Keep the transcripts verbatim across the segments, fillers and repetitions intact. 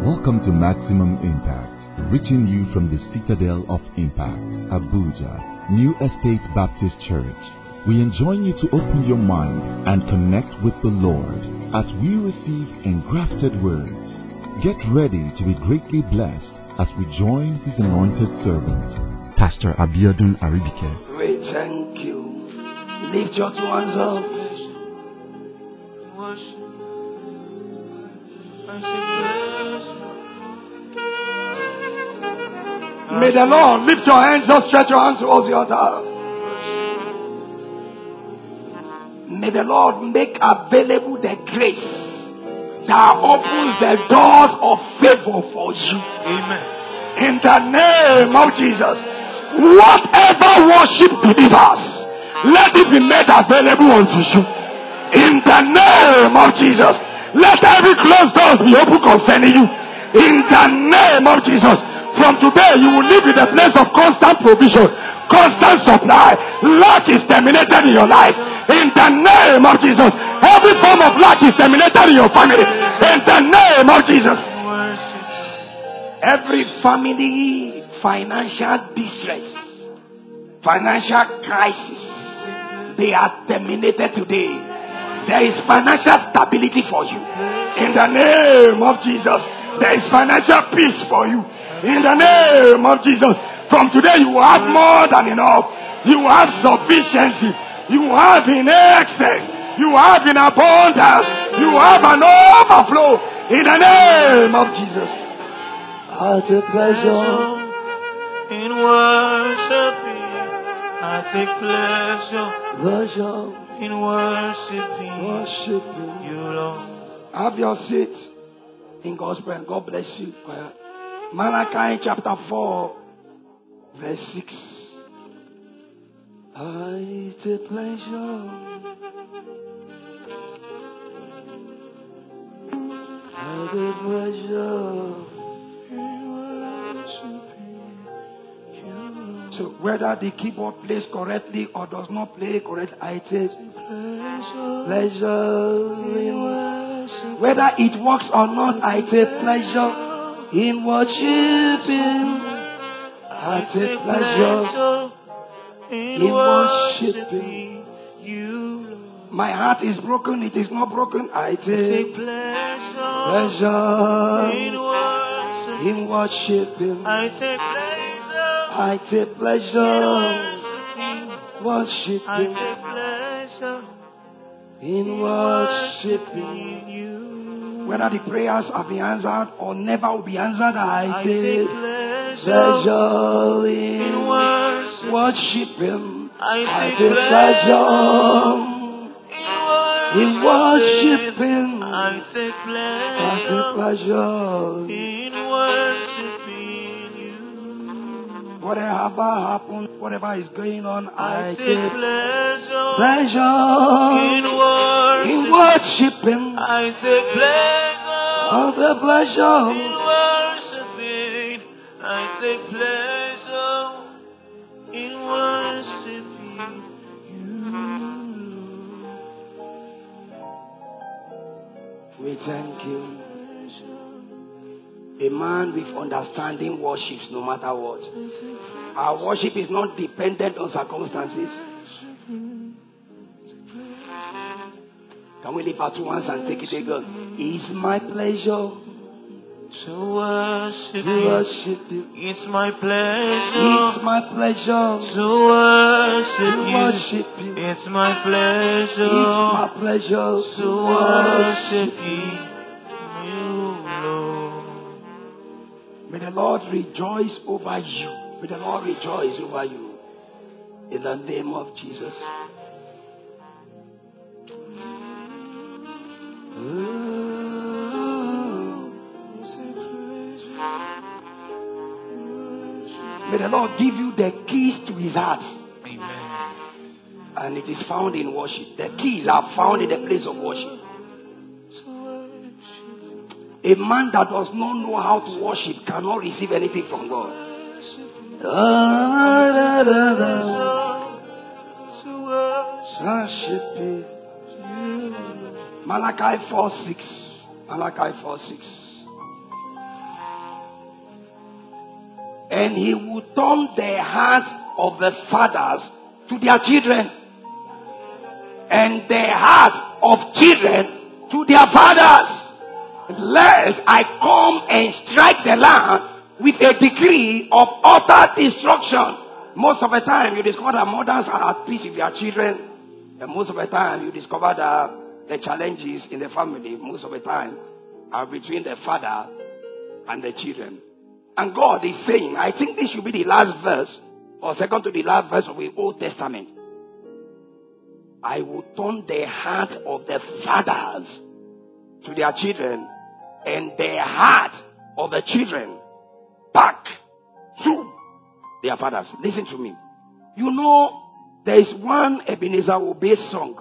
Welcome to Maximum Impact, reaching you from the Citadel of Impact, Abuja, New Estate Baptist Church. We enjoin you to open your mind and connect with the Lord as we receive engrafted words. Get ready to be greatly blessed as we join His anointed servant, Pastor Abiodun Aribike. We thank you. Lift your two hands up. May the Lord lift your hands, just stretch your hands towards the altar. May the Lord make available the grace that opens the doors of favor for you. Amen. In the name of Jesus, whatever worship delivers, let it be made available unto you. In the name of Jesus, let every closed door be open concerning you. In the name of Jesus, from today you will live in a place of constant provision, constant supply. Lack is terminated in your life. In the name of Jesus, every form of lack is terminated in your family. In the name of Jesus, every family financial distress, financial crisis, they are terminated today. There is financial stability for you. In the name of Jesus, there is financial peace for you. In the name of Jesus, from today you will have more than enough. You will have sufficiency. You will have in excess. You will have in abundance. You will have an overflow. In the name of Jesus. I take pleasure in worshiping. I take pleasure, pleasure in worshiping, worshiping you, Lord. Have your seat in God's presence. God bless you. Malachi chapter four, verse six. I take pleasure. I take pleasure. So whether the keyboard plays correctly or does not play correctly, I take pleasure in worship. Whether it works or not, I take pleasure in worshiping. I take pleasure in worshiping you. My heart is broken, it is not broken. I take pleasure in worshiping. I take pleasure. I take pleasure worshiping. I take pleasure in worshiping you. Whether the prayers have been answered or never will be answered, I, I take take pleasure in, in worship. worshiping. I take, I take pleasure in worshiping. I take pleasure, I take pleasure in worshiping you. Whatever happens, whatever is going on, I, I take take pleasure, pleasure in worshiping. in worshiping. I take pleasure, All the pleasure in worshiping. I take pleasure in worshiping you. We thank you. A man with understanding worships no matter what. Our worship is not dependent on circumstances. Can we lift our two hands and take it again? It's my pleasure to worship to worship you. It's my pleasure. It's my pleasure to worship to you. worship you. It's my pleasure. It's my pleasure to worship you, Lord. May the Lord rejoice over you. May the Lord rejoice over you. In the name of Jesus. May the Lord give you the keys to His heart. Amen. And it is found in worship. The keys are found in the place of worship. A man that does not know how to worship cannot receive anything from God. Malachi four six. Malachi four six. And he will turn the hearts of the fathers to their children, and the hearts of children to their fathers, lest I come and strike the land with a decree of utter destruction. Most of the time, you discover that mothers are at peace with their children, and most of the time, you discover that the challenges in the family, most of the time, are between the father and the children. And God is saying, I think this should be the last verse, or second to the last verse of the Old Testament. I will turn the heart of the fathers to their children, and the heart of the children back to their fathers. Listen to me. You know, there is one Ebenezer Obey song.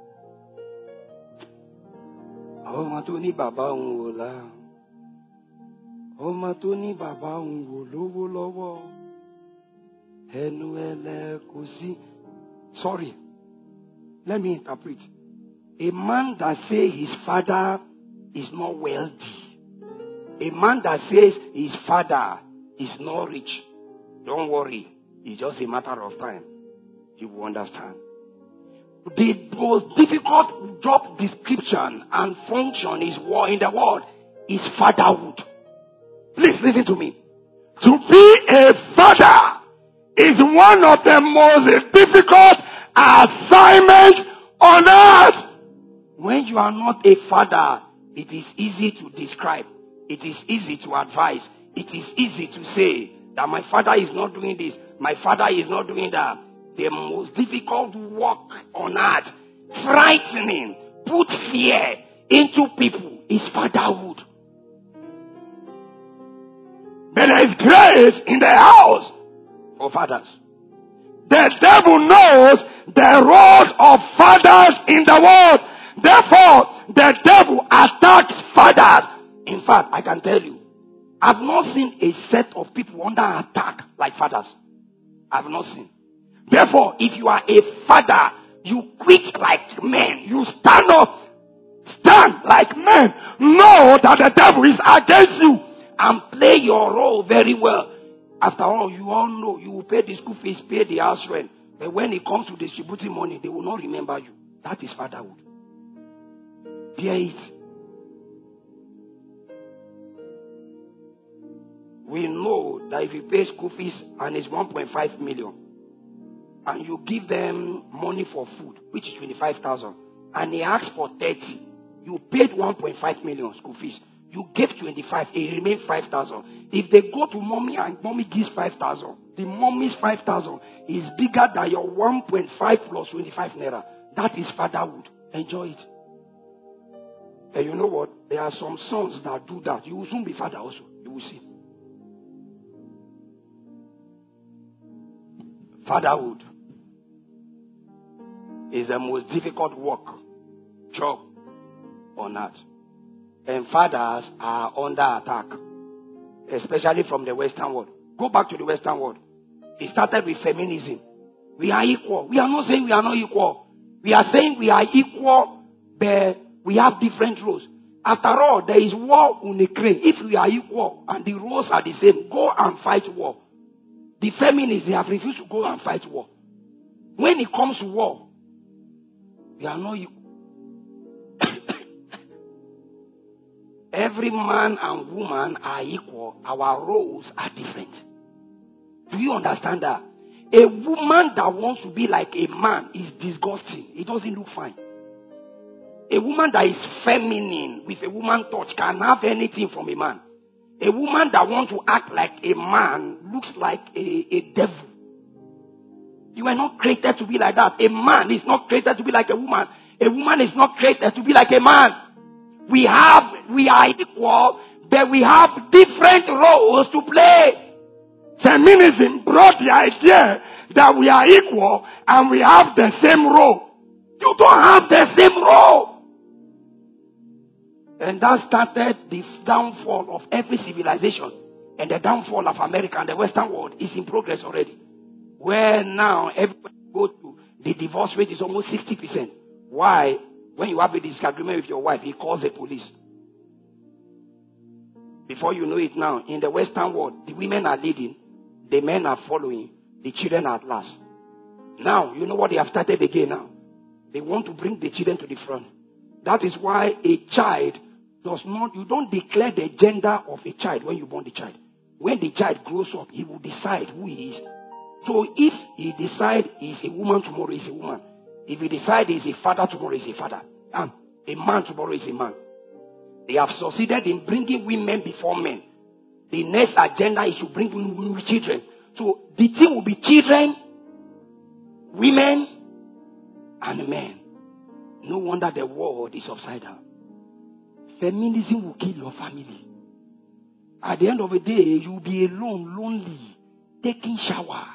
Ọmọ tó ní bàbá òun wò lá. Ọmọ tó ní bàbá òun wò lówó lọ́wọ́. Ẹnu ẹlẹ́ kò sí. Sorry. Let me interpret. A man that says his father is not wealthy. A man that says his father is not rich. Don't worry. It's just a matter of time. You will understand. The most difficult job description and function is war in the world is fatherhood. Please listen to me. To be a father is one of the most difficult assignments on earth. When you are not a father, it is easy to describe. It is easy to advise. It is easy to say that my father is not doing this. My father is not doing that. The most difficult work on earth, frightening, put fear into people, is fatherhood. But there is grace in the house for fathers. The devil knows the roles of fathers in the world. Therefore, the devil attacks fathers. In fact, I can tell you, I've not seen a set of people under attack like fathers. I've not seen. Therefore, if you are a father, you quit like men. You stand up. Stand like men. Know that the devil is against you and play your role very well. After all, you all know you will pay the school fees, pay the house rent. But when it comes to distributing money, they will not remember you. That is fatherhood. Bear it. We know that if you pay school fees and it's one point five million, and you give them money for food, which is twenty-five thousand, and they ask for thirty, you paid one point five million school fees. You gave twenty-five, it remains five thousand. If they go to mommy and mommy gives five thousand, the mommy's five thousand is bigger than your one point five plus twenty-five naira. That is fatherhood. Enjoy it. And you know what? There are some sons that do that. You will soon be father also. You will see. Fatherhood is the most difficult work, job on earth. And fathers are under attack, especially from the Western world. Go back to the Western world. It started with feminism. We are equal. We are not saying we are not equal. We are saying we are equal, but we have different roles. After all, there is war on Ukraine. If we are equal and the roles are the same, go and fight war. The feminists, they have refused to go and fight war. When it comes to war, we are not equal. Every man and woman are equal. Our roles are different. Do you understand that? A woman that wants to be like a man is disgusting. It doesn't look fine. A woman that is feminine with a woman touch can have anything from a man. A woman that wants to act like a man looks like a, a devil. You are not created to be like that. A man is not created to be like a woman. A woman is not created to be like a man. We have, we are equal, but we have different roles to play. Feminism brought the idea that we are equal and we have the same role. You don't have the same role. And that started the downfall of every civilization. And the downfall of America and the Western world is in progress already. Where now everybody go to, the divorce rate is almost sixty percent. Why? When you have a disagreement with your wife, he calls the police. Before you know it now, in the Western world, the women are leading. The men are following. The children are at last. Now, you know what they have started again now? They want to bring the children to the front. That is why a child does not, you don't declare the gender of a child when you born the child. When the child grows up, he will decide who he is. So if he decides he's a woman, tomorrow he's a woman. If he decides he's a father, tomorrow he's a father. And a man, tomorrow is a man. They have succeeded in bringing women before men. The next agenda is to bring children. So the thing will be children, women, and men. No wonder the world is upside down. Feminism will kill your family. At the end of the day, you'll be alone, lonely, taking shower.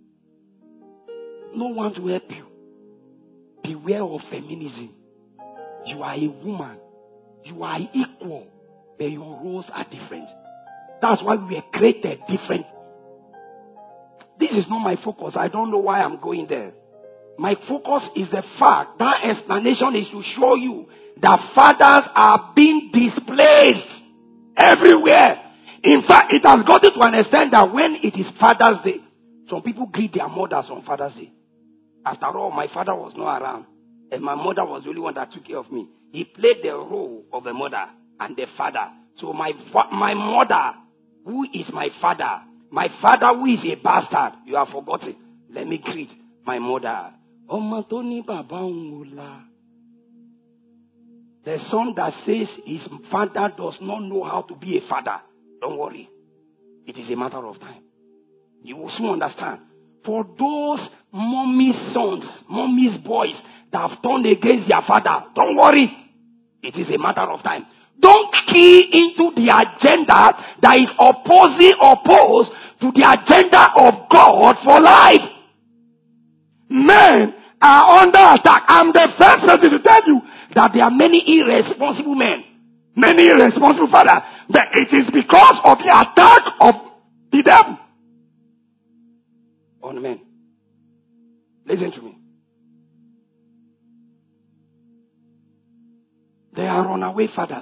No one to help you. Beware of feminism. You are a woman. You are equal, but your roles are different. That's why we were created different. This is not my focus. I don't know why I'm going there. My focus is the fact that explanation is to show you that fathers are being displaced everywhere. In fact, it has gotten to an extent that when it is Father's Day, some people greet their mothers on Father's Day. After all, my father was not around, and my mother was the only one that took care of me. He played the role of a mother and the father. So my fa- my mother, who is my father, my father who is a bastard, you have forgotten. Let me greet my mother. The son that says his father does not know how to be a father, don't worry. It is a matter of time. You will soon understand. For those mommy's sons, mommy's boys that have turned against their father, don't worry. It is a matter of time. Don't key into the agenda that is opposing, opposed to the agenda of God for life. Men are under attack. I'm the first person to tell you that there are many irresponsible men, many irresponsible fathers. But it is because of the attack of the devil on men. Listen to me. They are runaway fathers.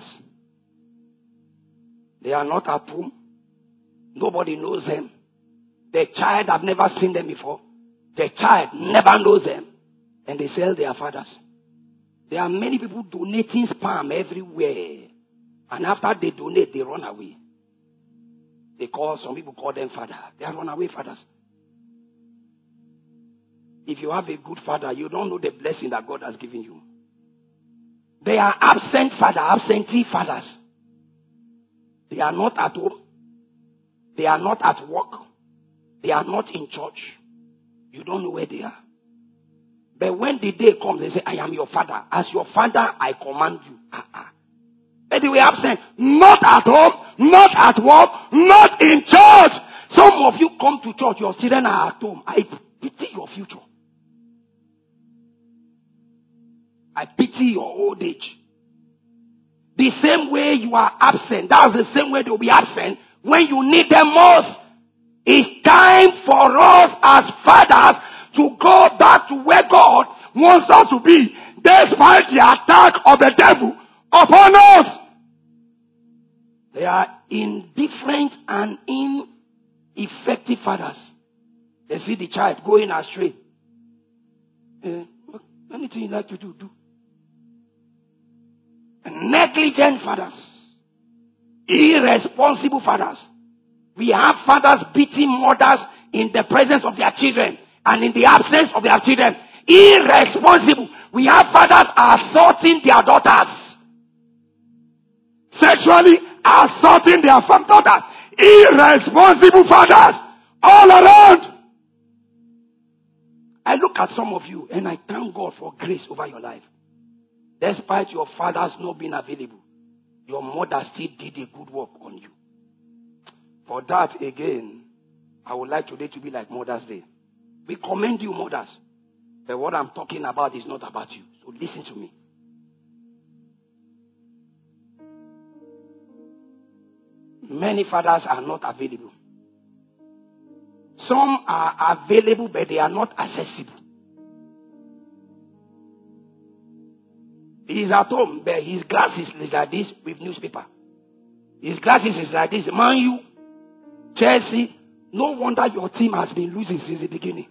They are not at home. Nobody knows them. The child have never seen them before. The child never knows them. And they sell their fathers. There are many people donating sperm everywhere. And after they donate, they run away. They call, some people call them father. They are runaway fathers. If you have a good father, you don't know the blessing that God has given you. They are absent father, absentee fathers. They are not at home. They are not at work. They are not in church. You don't know where they are. But when the day comes, they say, I am your father. As your father, I command you. Uh-uh. But they were absent. Not at home, not at work, not in church. Some of you come to church, your children are at home. I pity your future. I pity your old age. The same way you are absent, that's the same way they will be absent when you need them most. It's time for us as fathers to go back to where God wants us to be, despite the attack of the devil upon us. They are indifferent and ineffective fathers. They see the child going astray. Uh, anything you like to do, do. Negligent fathers. Irresponsible fathers. We have fathers beating mothers in the presence of their children and in the absence of their children. Irresponsible. We have fathers assaulting their daughters. Sexually assaulting their daughters. Irresponsible fathers all around. I look at some of you and I thank God for grace over your life. Despite your fathers not being available, your mother still did a good work on you. For that, again, I would like today to be like Mother's Day. We commend you, mothers. But what I'm talking about is not about you. So listen to me. Many fathers are not available. Some are available, but they are not accessible. He is at home, but his glasses is like this with newspaper. His glasses is like this. Man U, Chelsea, No wonder your team has been losing since the beginning.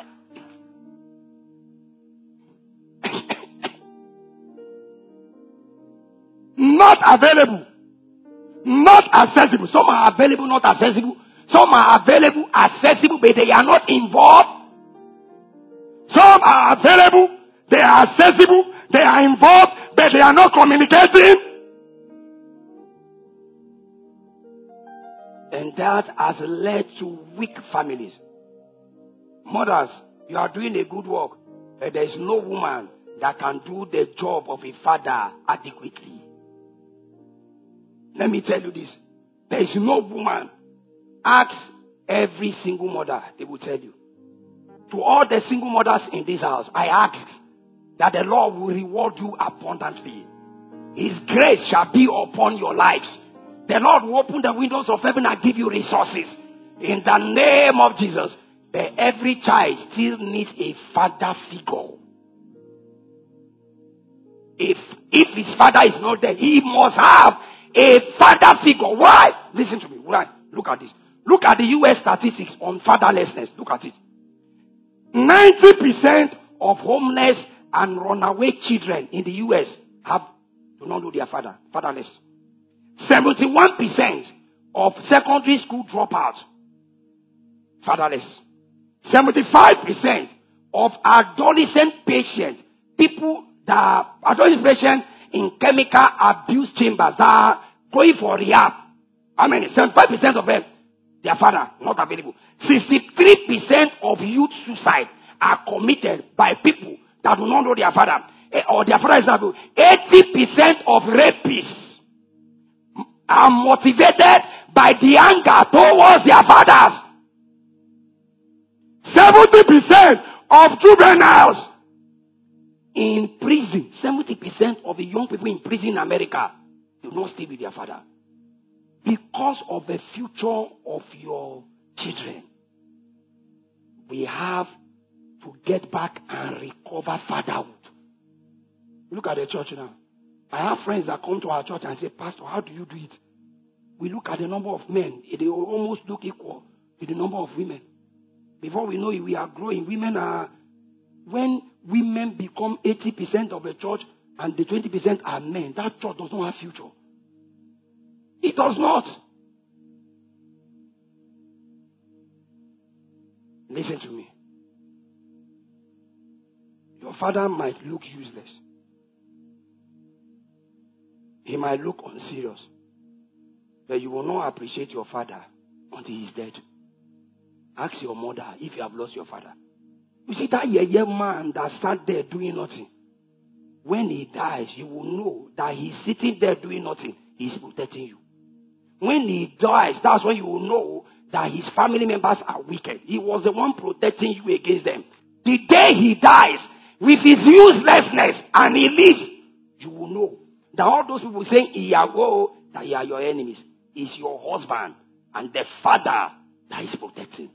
Not available. Not accessible. Some are available, not accessible. Some are available, accessible, but they are not involved. Some are available, they are accessible, they are involved, but they are not communicating. And that has led to weak families. Mothers, you are doing a good work, but there is no woman that can do the job of a father adequately. Let me tell you this. There is no woman. Ask every single mother, they will tell you. To all the single mothers in this house, I ask that the Lord will reward you abundantly. His grace shall be upon your lives. The Lord will open the windows of heaven and give you resources. In the name of Jesus. But every child still needs a father figure. If, if his father is not there, he must have a father figure. Why? Listen to me. Why? Look at this. Look at the U S statistics on fatherlessness. Look at it. ninety percent of homeless and runaway children in the U S have do not know their father. Fatherless. seventy-one percent of secondary school dropouts. Fatherless. seventy-five percent of adolescent patients, people that are adolescent patients in chemical abuse chambers that are going for rehab. How many? seventy-five percent of them, their father not available. sixty-three percent of youth suicide are committed by people that do not know their father. Or their father is not available. eighty percent of rapists are motivated by the anger towards their fathers. seventy percent of juveniles in prison, seventy percent of the young people in prison in America do not stay with their father. Because of the future of your children, we have to get back and recover fatherhood. Look at the church now. I have friends that come to our church and say, Pastor, how do you do it? We look at the number of men. They almost look equal to the number of women. Before we know it, we are growing. Women are, when women become eighty percent of the church and the twenty percent are men, that church does not have future. It does not. Listen to me. Your father might look useless. He might look unserious. But you will not appreciate your father until he's dead. Ask your mother if you have lost your father. You see that young man that sat there doing nothing. When he dies, you will know that he's sitting there doing nothing. He's protecting you. When he dies, that's when you will know that his family members are wicked. He was the one protecting you against them. The day he dies, with his uselessness, and he leaves, you will know that all those people saying, Iyago, that you are your enemies, is your husband and the father that is protecting.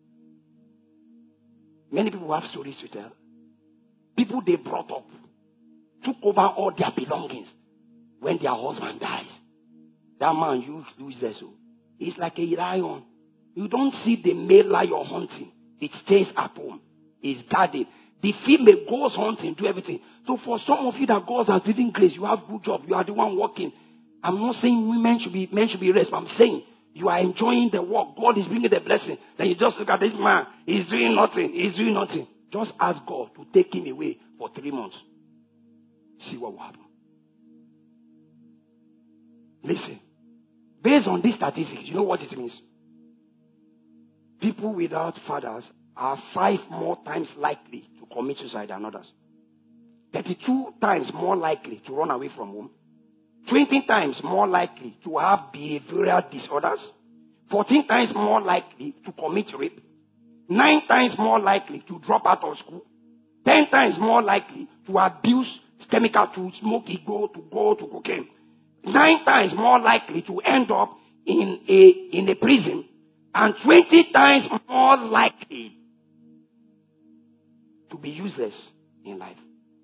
Many people have stories to tell. People they brought up took over all their belongings when their husband dies. That man used useless. He's like a lion. You don't see the male lion hunting. It stays at home. It's guarded. The female goes hunting, do everything. So for some of you that God has given grace, you have good job. You are the one working. I'm not saying women should be men should be rest. I'm saying you are enjoying the work. God is bringing the blessing. Then you just look at this man. He's doing nothing. He's doing nothing. Just ask God to take him away for three months. See what will happen. Listen. Based on these statistics, you know what it means? People without fathers are five more times likely to commit suicide than others. thirty-two times more likely to run away from home. twenty times more likely to have behavioral disorders. fourteen times more likely to commit rape. nine times more likely to drop out of school. ten times more likely to abuse chemical, to smoke, go to go to cocaine. nine times more likely to end up in a in a prison. And twenty times more likely to be useless in life.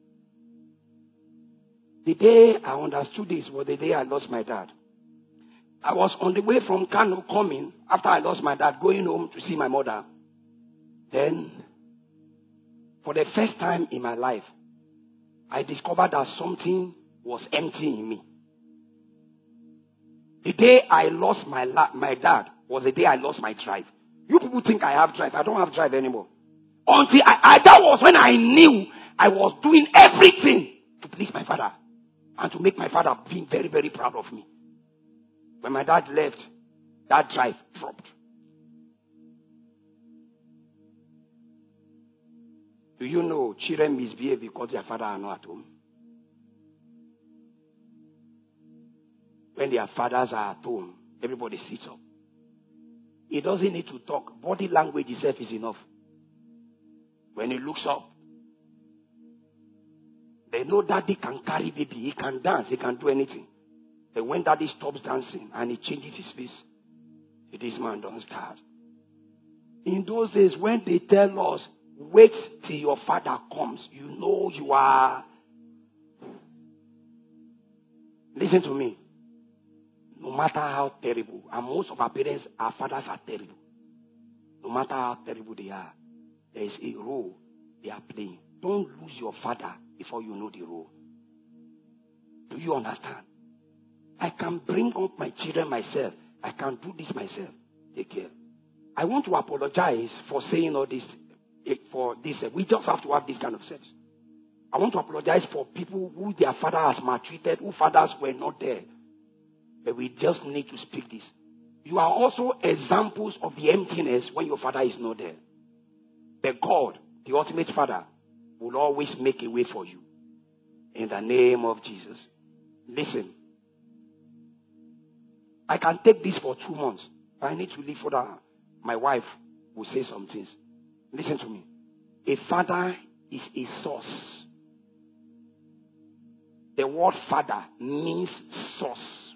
The day I understood this was the day I lost my dad. I was on the way from Kano coming after I lost my dad, going home to see my mother. Then, for the first time in my life, I discovered that something was empty in me. The day I lost my la- my dad was the day I lost my drive. You people think I have drive. I don't have drive anymore. Until I, I that was when I knew I was doing everything to please my father and to make my father be very, very proud of me. When my dad left, that drive dropped. Do you know children misbehave because their father are not at home? When their fathers are at home, everybody sits up. He doesn't need to talk. Body language itself is enough. When he looks up, they know daddy can carry baby. He can dance. He can do anything. But when daddy stops dancing and he changes his face, this man don't start. In those days, when they tell us, wait till your father comes, you know you are. Listen to me. No matter how terrible, and most of our parents, our fathers are terrible. No matter how terrible they are, there is a role they are playing. Don't lose your father before you know the role. Do you understand? I can bring up my children myself. I can do this myself. Take care. I want to apologize for saying all this. For this, we just have to have this kind of sense. I want to apologize for people who their father has maltreated, who fathers were not there. But we just need to speak this. You are also examples of the emptiness when your father is not there. But God, the ultimate Father, will always make a way for you. In the name of Jesus. Listen. I can take this for two months. I need to leave for that. My wife will say some things. Listen to me. A father is a source. The word father means source.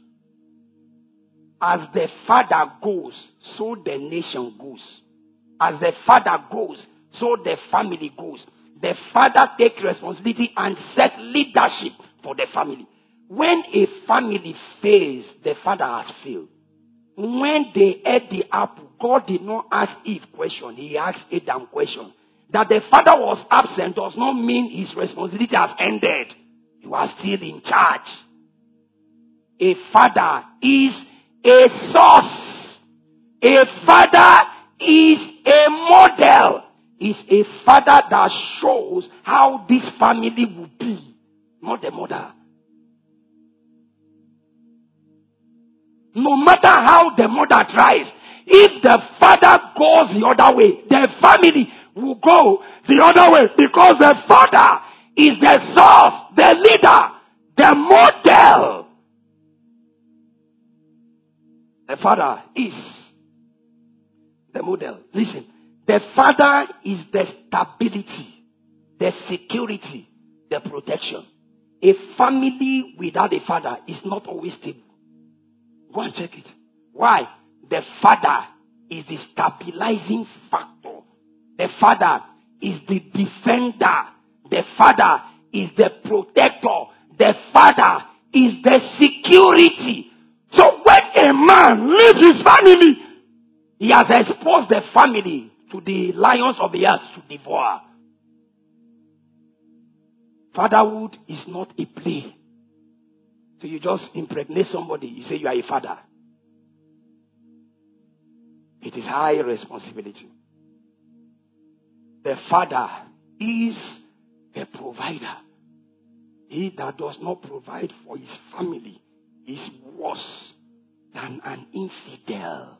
As the father goes, so the nation goes. As the father goes, so the family goes. The father takes responsibility and sets leadership for the family. When a family fails, the father has failed. When they ate the apple, God did not ask Eve question. He asked Adam question. That the father was absent does not mean his responsibility has ended. You are still in charge. A father is a source. A father is a model. Is a father that shows how this family will be, not the mother. No matter how the mother tries, if the father goes the other way, the family will go the other way because the father is the source, the leader, the model. The father is the model. Listen, the father is the stability, the security, the protection. A family without a father is not always stable. Go and check it. Why? The father is the stabilizing factor. The father is the defender. The father is the protector. The father is the security. So when a man leaves his family, he has exposed the family to the lions of the earth to devour. Fatherhood is not a play. So you just impregnate somebody, you say you are a father. It is high responsibility. The father is a provider. He that does not provide for his family is worse than an infidel.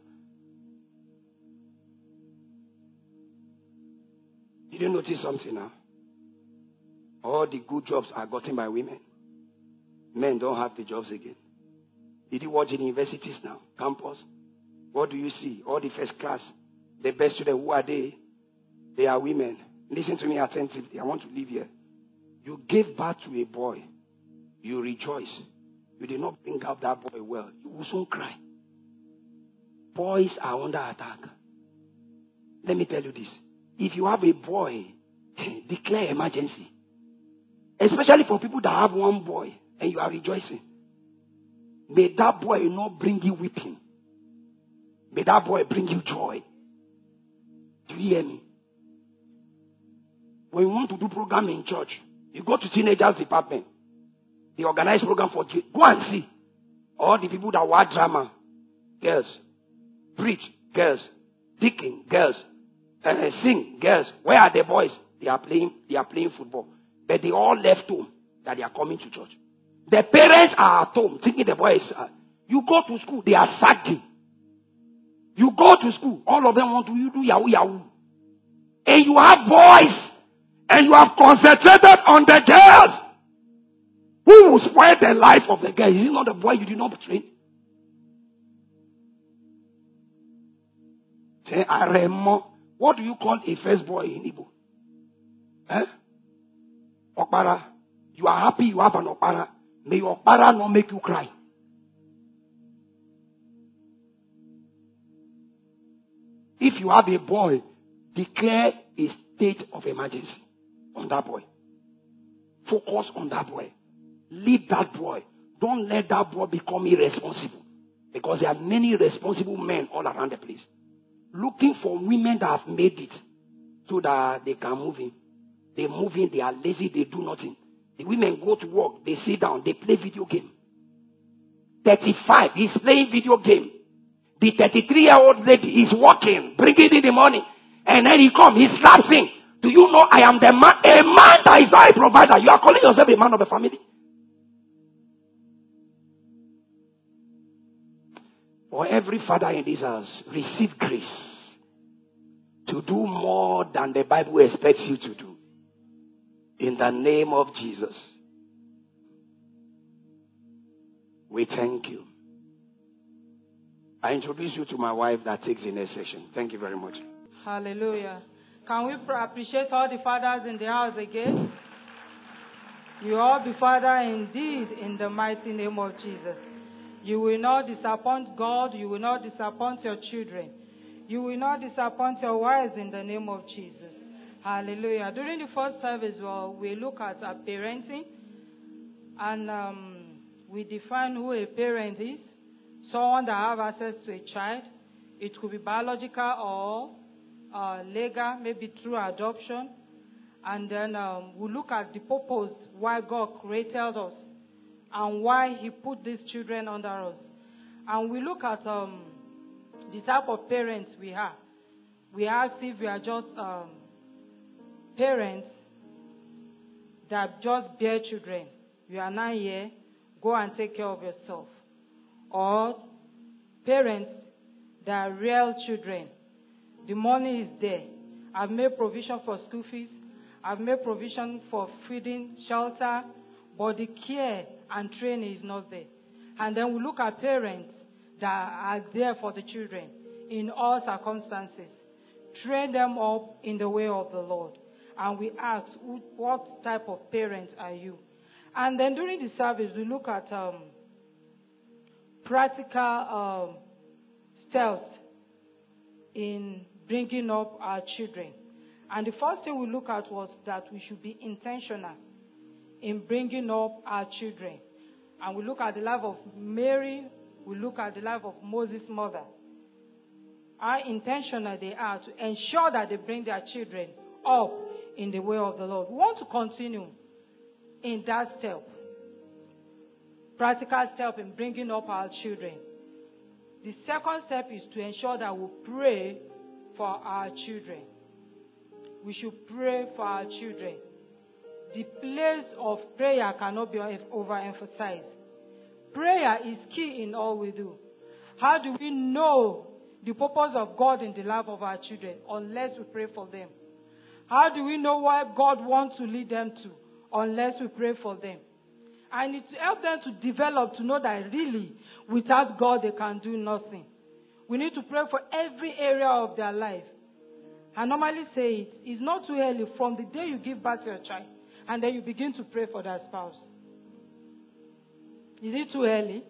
Did you notice something now? All the good jobs are gotten by women. Men don't have the jobs again. Did you watch the universities now? Campus? What do you see? All the first class, the best students, who are they? They are women. Listen to me attentively. I want to leave here. You gave birth to a boy. You rejoice. You did not bring up that boy well. You will soon cry. Boys are under attack. Let me tell you this. If you have a boy, declare emergency. Especially for people that have one boy and you are rejoicing. May that boy not bring you weeping. May that boy bring you joy. Do you hear me? When you want to do program in church, you go to teenagers department. They organize program for you. Go and see. All the people that watch drama, girls. Preach, girls. Deacon, girls. Uh, sing, girls. Where are the boys? They are playing. They are playing football. But they all left home that they are coming to church. The parents are at home thinking the boys. Uh, you go to school, they are sagging. You go to school, all of them want to you do yahoo yahoo, and you have boys, and you have concentrated on the girls. Who will spoil the life of the girl? Is it not the boy you did not train? Say, Aremo. What do you call a first boy in Igbo? Eh? Okpara. You are happy you have an Okpara. May your Okpara not make you cry. If you have a boy, declare a state of emergency on that boy. Focus on that boy. Lead that boy. Don't let that boy become irresponsible. Because there are many responsible men all around the place. Looking for women that have made it so that they can move in. They move in, they are lazy, they do nothing. The women go to work, they sit down, they play video game. thirty-five, he's playing video game. The thirty-three-year-old lady is working, bringing in the money. And then he comes, he slaps him. Do you know I am the man, a man that is not a provider? You are calling yourself a man of the family? For every father in this house, receive grace to do more than the Bible expects you to do. In the name of Jesus, we thank you. I introduce you to my wife that takes the next session. Thank you very much. Hallelujah. Can we appreciate all the fathers in the house again? You all be father indeed in the mighty name of Jesus. You will not disappoint God. You will not disappoint your children. You will not disappoint your wives in the name of Jesus. Hallelujah. During the first service, well, we look at our parenting. And um, we define who a parent is. Someone that have access to a child. It could be biological or uh, legal, maybe through adoption. And then um, we look at the purpose why God created us and why He put these children under us. And we look at um, the type of parents we have. We ask if we are just um, parents that just bear children. You are not here, go and take care of yourself. Or parents that are real children. The money is there. I've made provision for school fees. I've made provision for feeding, shelter, but the care and training is not there. And then we look at parents that are there for the children in all circumstances. Train them up in the way of the Lord. And we ask, what type of parents are you? And then during the service, we look at um, practical um, steps in bringing up our children. And the first thing we look at was that we should be intentional in bringing up our children. And we look at the life of Mary, we look at the life of Moses' mother. How intentional they are to ensure that they bring their children up in the way of the Lord. We want to continue in that step. Practical step in bringing up our children. The second step is to ensure that we pray for our children. We should pray for our children. The place of prayer cannot be overemphasized. Prayer is key in all we do. How do we know the purpose of God in the life of our children unless we pray for them? How do we know why God wants to lead them to unless we pray for them? I need to help them to develop to know that really without God they can do nothing. We need to pray for every area of their life. I normally say it, it's not too early from the day you give birth to your child and then you begin to pray for their spouse. Is it too early?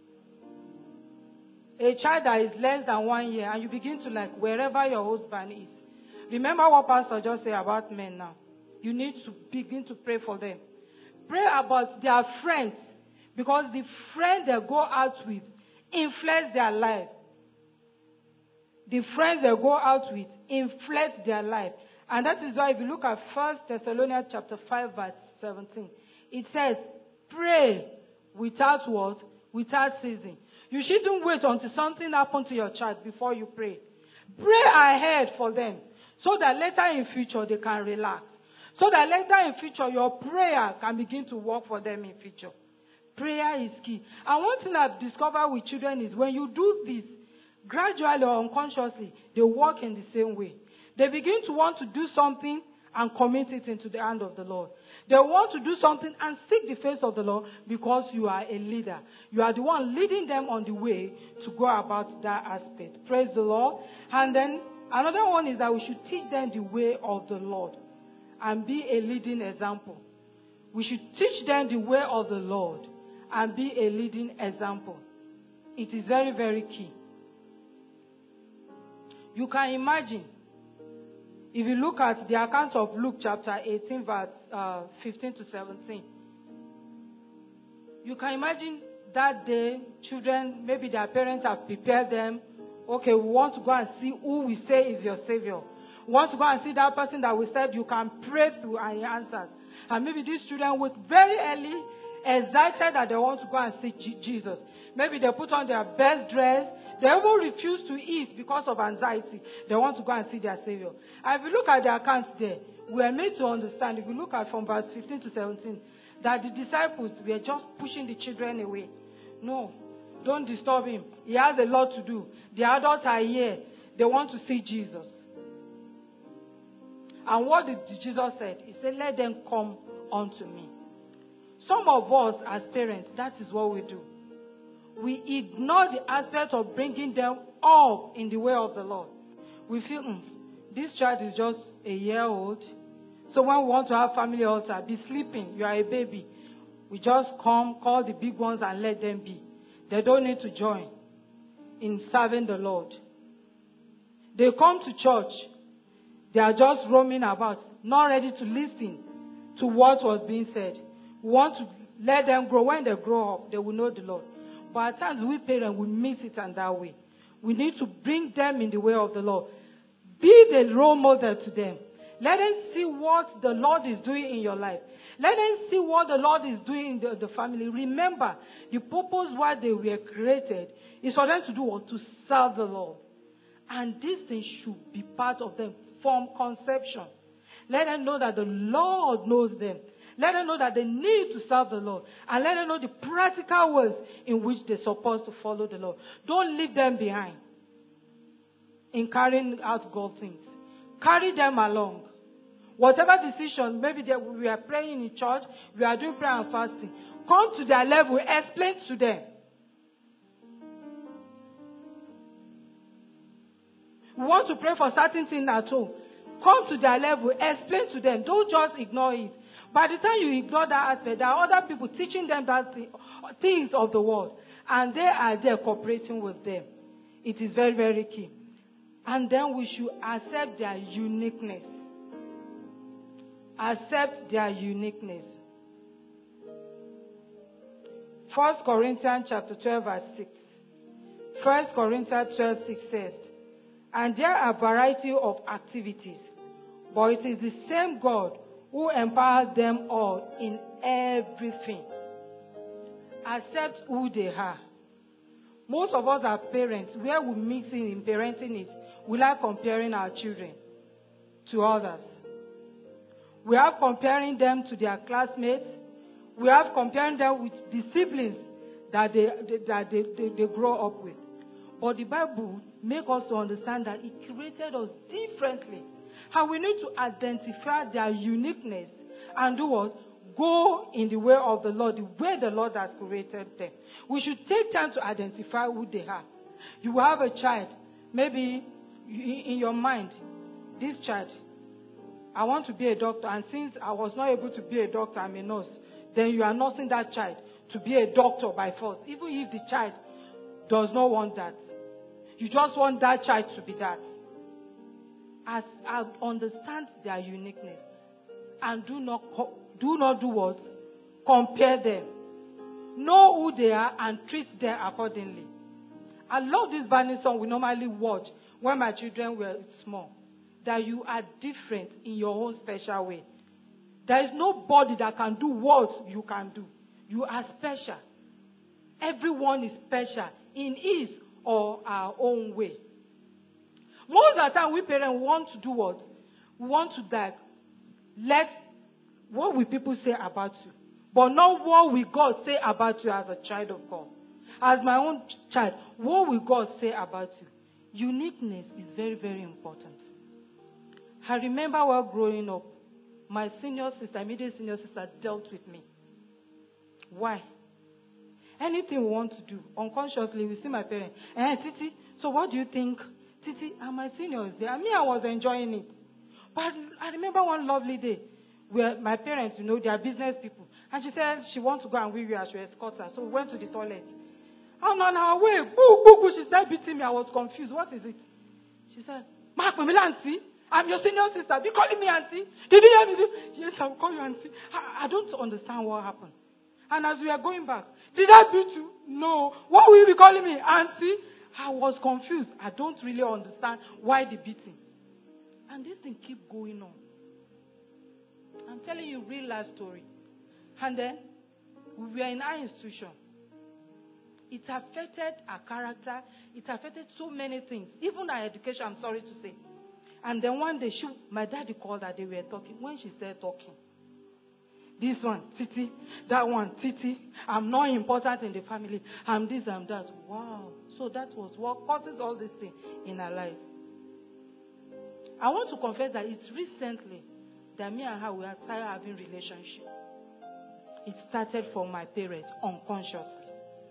A child that is less than one year and you begin to like wherever your husband is. Remember what Pastor just said about men now. You need to begin to pray for them. Pray about their friends. Because the friends they go out with influence their life. The friends they go out with influence their life. And that is why if you look at First Thessalonians chapter five verse seventeen, it says, pray without what? Without ceasing. You shouldn't wait until something happens to your child before you pray. Pray ahead for them so that later in future they can relax. So that later in future your prayer can begin to work for them in future. Prayer is key. And one thing I've discovered with children is when you do this, gradually or unconsciously, they walk in the same way. They begin to want to do something and commit it into the hand of the Lord. They want to do something and seek the face of the Lord because you are a leader. You are the one leading them on the way to go about that aspect. Praise the Lord. And then another one is that we should teach them the way of the Lord and be a leading example. We should teach them the way of the Lord and be a leading example. It is very, very key. You can imagine, if you look at the account of Luke chapter eighteen, verse uh, fifteen to seventeen, you can imagine that day, children, maybe their parents have prepared them. Okay, we want to go and see who we say is your Savior. We want to go and see that person that we said you can pray through and he answers. And maybe these children wake very early, excited that they want to go and see G- Jesus. Maybe they put on their best dress. They even refuse to eat because of anxiety. They want to go and see their Savior. And if you look at the accounts there, we are made to understand, if you look at from verse fifteen to seventeen, that the disciples were just pushing the children away. No, don't disturb him. He has a lot to do. The adults are here. They want to see Jesus. And what did Jesus say? He said, let them come unto me. Some of us as parents, that is what we do. We ignore the aspect of bringing them up in the way of the Lord. We feel, mm, this child is just a year old. So when we want to have family altar, be sleeping, you are a baby. We just come, call the big ones and let them be. They don't need to join in serving the Lord. They come to church. They are just roaming about, not ready to listen to what was being said. We want to let them grow. When they grow up, they will know the Lord. But at times we parents, we miss it in that way. We need to bring them in the way of the Lord. Be the role model to them. Let them see what the Lord is doing in your life. Let them see what the Lord is doing in the, the family. Remember, the purpose why they were created is for them to do what? To serve the Lord. And this thing should be part of them from conception. Let them know that the Lord knows them. Let them know that they need to serve the Lord. And let them know the practical ways in which they're supposed to follow the Lord. Don't leave them behind in carrying out God's things. Carry them along. Whatever decision, maybe they, we are praying in church, we are doing prayer and fasting. Come to their level, explain to them. We want to pray for certain things at home. Come to their level, explain to them. Don't just ignore it. By the time you ignore that aspect, there are other people teaching them that thing, things of the world. And they are there cooperating with them. It is very, very key. And then we should accept their uniqueness. Accept their uniqueness. First Corinthians chapter twelve verse six. First Corinthians twelve six says, and there are variety of activities, but it is the same God who empowers them all in everything. Accept who they are. Most of us are parents. Where we mix in in parenting is we like comparing our children to others. We are comparing them to their classmates. We are comparing them with the siblings that they, that they, they, they grow up with. But the Bible makes us to understand that it created us differently. And we need to identify their uniqueness and do what? Go in the way of the Lord, the way the Lord has created them. We should take time to identify who they are. You will have a child, maybe in your mind, this child, I want to be a doctor, and since I was not able to be a doctor, I'm a nurse, then you are nursing that child to be a doctor by force, even if the child does not want that. You just want that child to be that. As I understand their uniqueness, and do not do not do what? Compare them. Know who they are and treat them accordingly. I love this burning song we normally watch when my children were small. That you are different in your own special way. There is nobody that can do what you can do. You are special. Everyone is special in his or our own way. Most of the time, we parents want to do what? We want to like, let, what will people say about you? But not what will God say about you as a child of God. As my own child, what will God say about you? Uniqueness is very, very important. I remember while growing up, my senior sister, immediate senior sister, dealt with me. Why? Anything we want to do, unconsciously, we see my parents. Eh, Titi, so what do you think? Titi, and my senior is there. I mean, I was enjoying it. But I remember one lovely day where my parents, you know, they are business people. And she said she wants to go and wee wee as she escort her. So we went to the toilet. And on our way, boo, boo, boo, she started beating me. I was confused. What is it? She said, Mark, we auntie. I'm your senior sister. Be calling me auntie. Did you hear me? Yes, I will call you auntie. I, I don't understand what happened. And as we are going back, did I beat you? No. What will you be calling me? Auntie? I was confused. I don't really understand why the beating. And this thing keep going on. I'm telling you real life story. And then, we were in our institution. It affected our character. It affected so many things. Even our education, I'm sorry to say. And then one day, she, my daddy called her. They were talking. When she started talking, this one, Titi. That one, Titi. I'm not important in the family. I'm this, I'm that. Wow. So that was what causes all this thing in her life. I want to confess that it's recently that me and her, we are started having relationship. It started from my parents, unconsciously.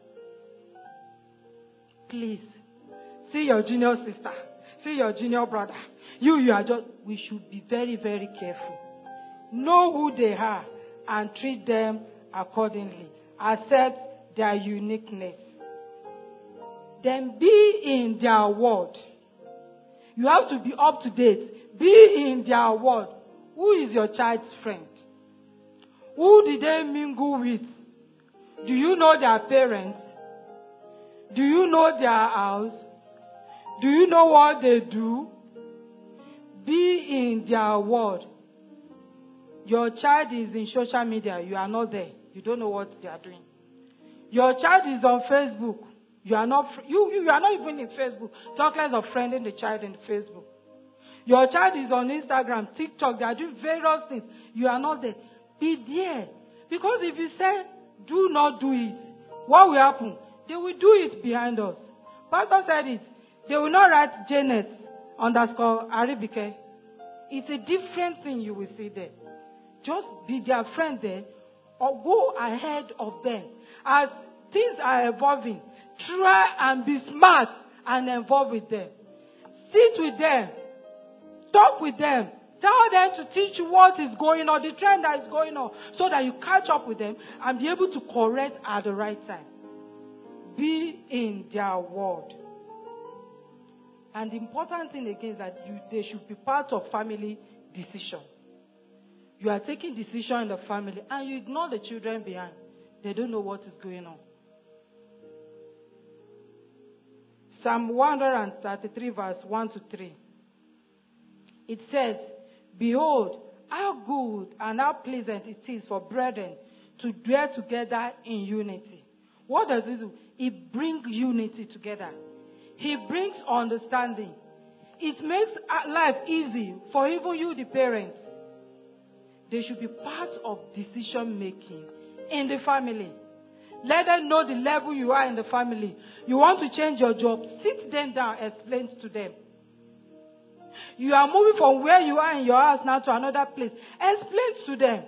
Please, see your junior sister. See your junior brother. You, you are just, we should be very, very careful. Know who they are and treat them accordingly. Accept their uniqueness. Then be in their word. You have to be up to date. Be in their word. Who is your child's friend? Who did they mingle with? Do you know their parents? Do you know their house? Do you know what they do? Be in their word. Your child is in social media. You are not there. You don't know what they are doing. Your child is on Facebook. You are not. You, you are not even in Facebook. Talk less of friending the child in Facebook. Your child is on Instagram, TikTok. They are doing various things. You are not there. Be there. Because if you say, do not do it, what will happen? They will do it behind us. Pastor said it. They will not write Janet underscore Aribike. It's a different thing you will see there. Just be their friend there or go ahead of them. As things are evolving, try and be smart and involve with them. Sit with them. Talk with them. Tell them to teach you what is going on, the trend that is going on, so that you catch up with them and be able to correct at the right time. Be in their word. And the important thing again is that you, they should be part of family decision. You are taking decision in the family and you ignore the children behind. They don't know what is going on. Psalm one thirty-three verse one to three. It says, behold, how good and how pleasant it is for brethren to dwell together in unity. What does it do? It brings unity together. He brings understanding. It makes life easy for even you, the parents. They should be part of decision making in the family. Let them know the level you are in the family. You want to change your job, sit them down, explain to them. You are moving from where you are in your house now to another place. Explain to them.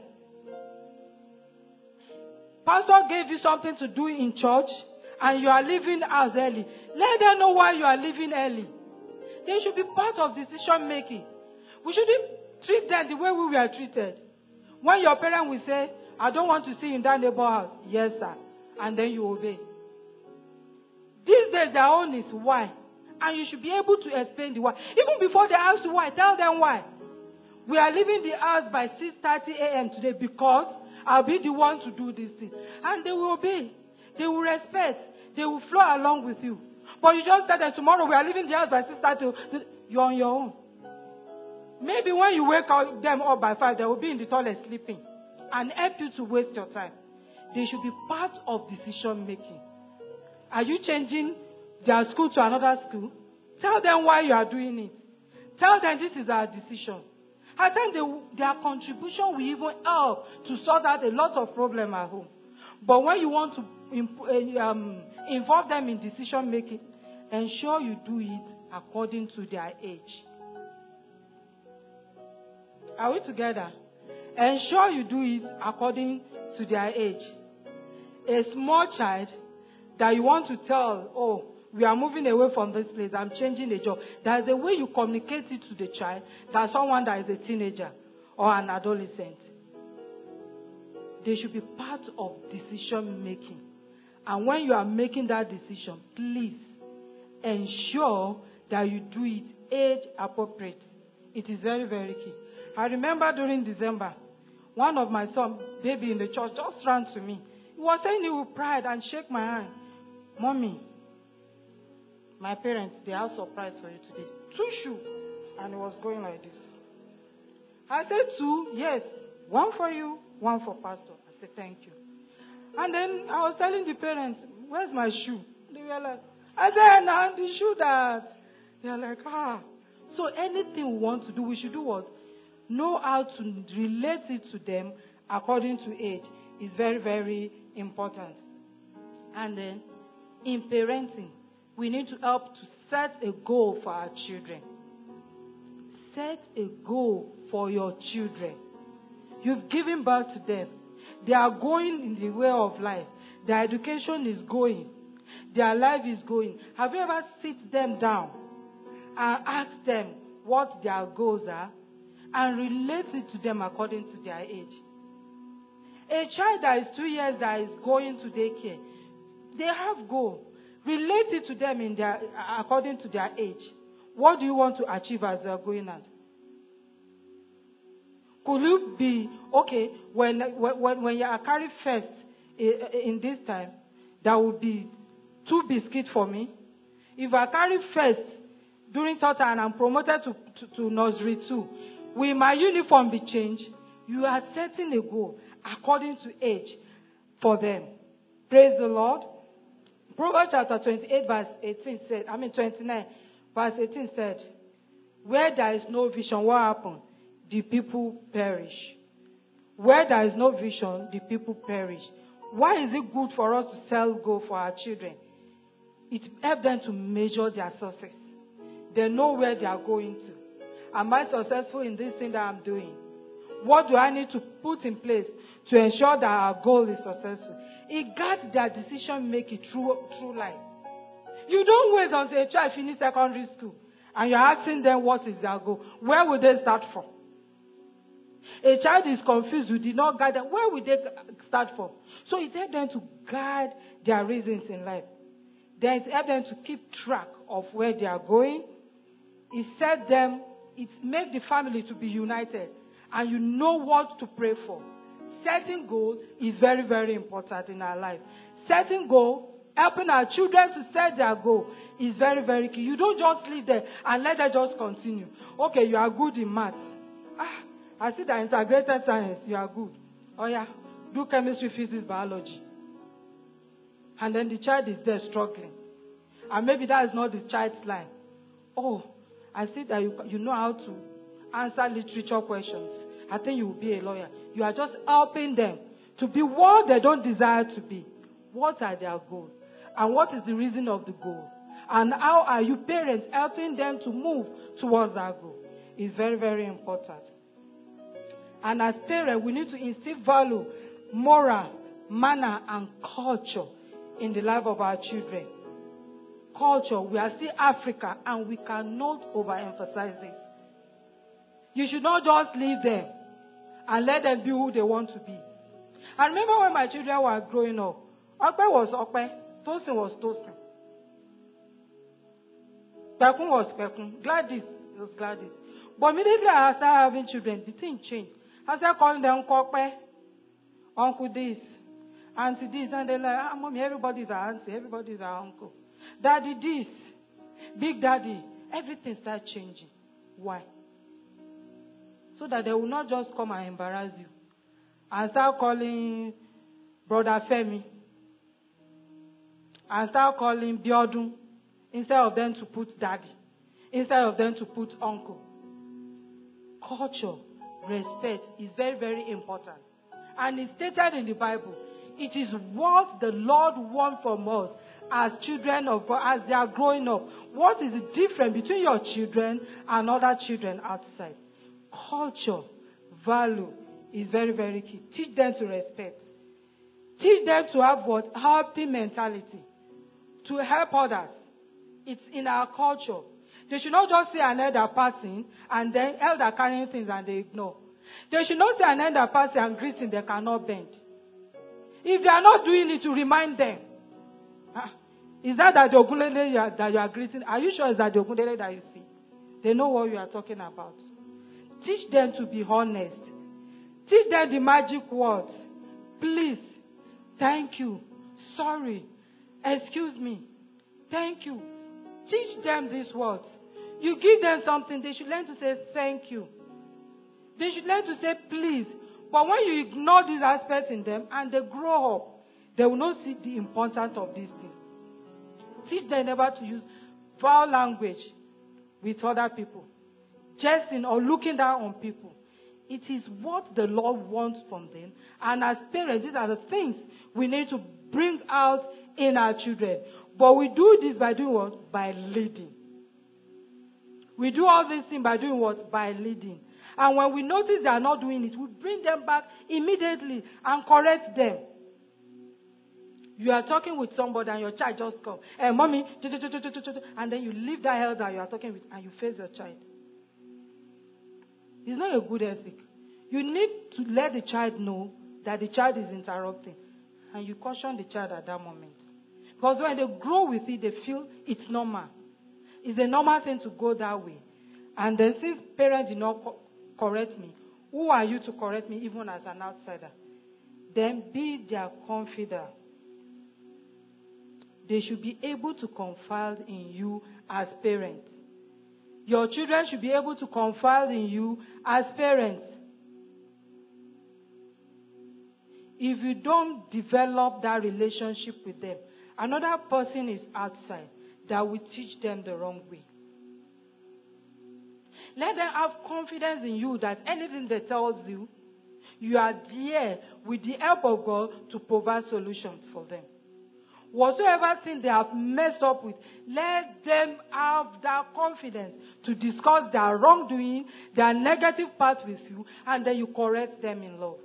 Pastor gave you something to do in church and you are leaving house early. Let them know why you are leaving early. They should be part of decision making. We shouldn't treat them the way we were treated. When your parent will say, I don't want to see you in that neighbor house. Yes, sir. And then you obey. These days, their own is why. And you should be able to explain the why. Even before they ask you why, tell them why. We are leaving the house by six thirty a.m. today because I'll be the one to do this thing. And they will obey. They will respect. They will flow along with you. But you just tell them, tomorrow we are leaving the house by sister to, to you're on your own. Maybe when you wake up, them up by five, they will be in the toilet sleeping and help you to waste your time. They should be part of decision making. Are you changing their school to another school? Tell them why you are doing it. Tell them this is our decision. At times, they, their contribution will even help to sort out a lot of problems at home. But when you want to imp- um, involve them in decision making, ensure you do it according to their age. Are we together? Ensure you do it according to their age. A small child that you want to tell, oh, we are moving away from this place, I'm changing the job. There's a way you communicate it to the child than someone that is a teenager or an adolescent. They should be part of decision making. And when you are making that decision, please ensure that you do it age appropriate. It is very, very key. I remember during December, one of my son, baby in the church, just ran to me. He was saying he with pride and shake my hand. Mommy, my parents, they have surprise for you today. Two shoes. And he was going like this. I said two, yes. One for you, one for pastor. I said, thank you. And then I was telling the parents, where's my shoe? They were like, I said, now the shoe that. They are like, ah. So anything we want to do, we should do what? Know how to relate it to them according to age. Is very, very important. And then, in parenting, we need to help to set a goal for our children. Set a goal for your children. You've given birth to them. They are going in the way of life. Their education is going. Their life is going. Have you ever sit them down and ask them what their goals are and relate it to them according to their age? A child that is two years that is going to daycare, they have goals. Relate it to them in their according to their age. What do you want to achieve as they are going out? Could you be okay when when when you are carrying first in this time? That would be two biscuits for me. If I carry first during third time and I'm promoted to, to, to nursery two, will my uniform be changed? You are setting a goal according to age for them. Praise the Lord. Proverbs chapter twenty-eight verse eighteen said, I mean twenty-nine verse eighteen said, where there is no vision, what happens? The people perish. Where there is no vision, the people perish. Why is it good for us to set goal for our children? It helps them to measure their success. They know where they are going to. Am I successful in this thing that I'm doing? What do I need to put in place to ensure that our goal is successful? It guides their decision making through, through life. You don't wait until a child finishes secondary school and you're asking them what is their goal. Where will they start from? A child is confused, you did not guide them. Where will they start from? So it helps them to guide their reasons in life. Then it helps them to keep track of where they are going. It set them, it makes the family to be united. And you know what to pray for. Setting goals is very, very important in our life. Setting goals, helping our children to set their goal is very, very key. You don't just leave there and let them just continue. Okay, you are good in maths. Ah, I see that integrated science, you are good. Oh yeah, do chemistry, physics, biology. And then the child is there struggling. And maybe that is not the child's line. Oh, I see that you, you know how to answer literature questions. I think you will be a lawyer. You are just helping them to be what they don't desire to be. What are their goals? And what is the reason of the goal? And how are you parents helping them to move towards that goal? It's very, very important. And as parents, we need to instill value, moral, manner, and culture in the life of our children. Culture, we are still Africa, and we cannot overemphasize this. You should not just leave them and let them be who they want to be. I remember when my children were growing up, Okpe was Okpe, Tosin was Tosin. Pekun was Pekun, Gladys was Gladys. But immediately I started having children, the thing changed. I started calling them Uncle Okpe, Uncle this. Auntie this, and they're like, ah, mommy, everybody's our auntie, everybody's our uncle. Daddy this, big daddy, everything starts changing. Why? So that they will not just come and embarrass you and start calling Brother Femi and start calling Biodun instead of them to put daddy, instead of them to put uncle. Culture, respect is very, very important. And it's stated in the Bible. It is what the Lord wants from us as children of God, as they are growing up. What is the difference between your children and other children outside? Culture, value is very, very key. Teach them to respect. Teach them to have what? Helping mentality. To help others. It's in our culture. They should not just see an elder passing and then elder carrying things and they ignore. They should not see an elder passing and greeting they cannot bend. If they are not doing it, to remind them. Ah, is that that the Ogunlele you are, that you are greeting? Are you sure it's that the Ogunlele that you see? They know what you are talking about. Teach them to be honest. Teach them the magic words. Please, thank you, sorry, excuse me, thank you. Teach them these words. You give them something, they should learn to say thank you. They should learn to say please. But when you ignore these aspects in them and they grow up, they will not see the importance of these things. Teach them never to use foul language with other people, jesting or looking down on people. It is what the Lord wants from them. And as parents, these are the things we need to bring out in our children. But we do this by doing what? By leading. We do all these things by doing what? By leading. And when we notice they are not doing it, we bring them back immediately and correct them. You are talking with somebody and your child just comes. Hey, mommy, and then you leave that elder you are talking with and you face your child. It's not a good ethic. You need to let the child know that the child is interrupting. And you caution the child at that moment. Because when they grow with it, they feel it's normal. It's a normal thing to go that way. And then since parents did not co- correct me, who are you to correct me even as an outsider? Then be their confidant. They should be able to confide in you as parents. Your children should be able to confide in you as parents. If you don't develop that relationship with them, another person is outside that will teach them the wrong way. Let them have confidence in you that anything they tell you, you are there with the help of God to provide solutions for them. Whatsoever thing they have messed up with, let them have that confidence to discuss their wrongdoing, their negative part with you, and then you correct them in love.